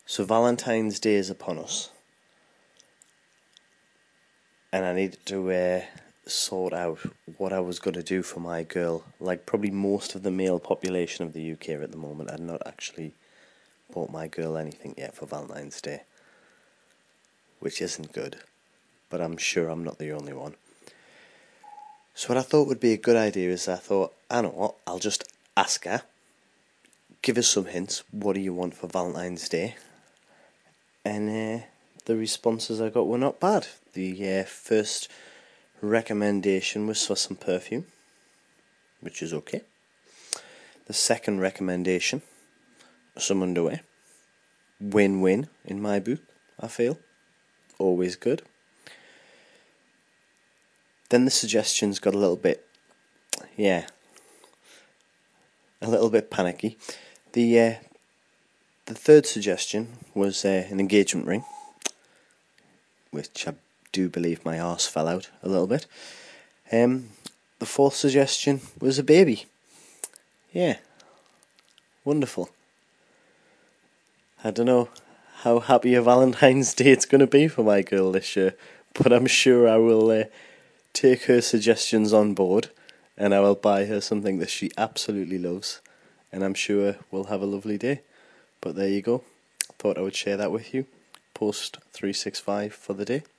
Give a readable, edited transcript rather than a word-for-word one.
So Valentine's Day is upon us, and I needed to sort out what I was going to do for my girl. Like probably most of the male population of the UK at the moment, I'd not actually bought my girl anything yet for Valentine's Day, which isn't good, but I'm sure I'm not the only one. So what I thought would be a good idea is I know what, I'll just ask her, give us some hints, what do you want for Valentine's Day? And the responses I got were not bad. The first recommendation was for some perfume, which is okay. The second recommendation, some underwear. Win-win in my book, I feel. Always good. Then the suggestions got a little bit panicky. The third suggestion was an engagement ring, which I do believe my arse fell out a little bit. The fourth suggestion was a baby. Yeah, wonderful. I don't know how happy a Valentine's Day it's going to be for my girl this year, but I'm sure I will take her suggestions on board, and I will buy her something that she absolutely loves, and I'm sure we'll have a lovely day. But there you go. Thought I would share that with you. Post 365 for the day.